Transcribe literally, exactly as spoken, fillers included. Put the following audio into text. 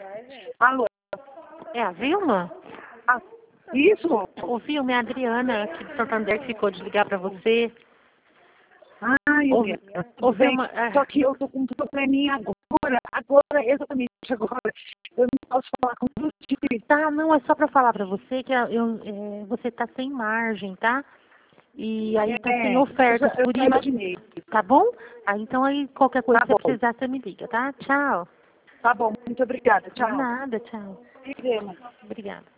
Alô? É a Vilma? Ah, isso? Ô, Vilma, é a Adriana aqui do Santander que ficou de ligar pra você. Ai, Ô, Adriana, ô, tudo bem? Vilma, é, Só que eu tô com um probleminha agora, agora, exatamente agora. Eu não posso falar com você. tá, não, é só pra falar pra você que eu, eu- é, você tá sem margem, tá? E aí tá sem É, ofertas, eu, eu por já isso, imaginei. tá bom? Aí, então aí qualquer coisa Tá que você bom, precisar, você me liga, tá? Tchau. tá bom, muito obrigada, De tchau. nada, tchau. Adriana. Obrigada.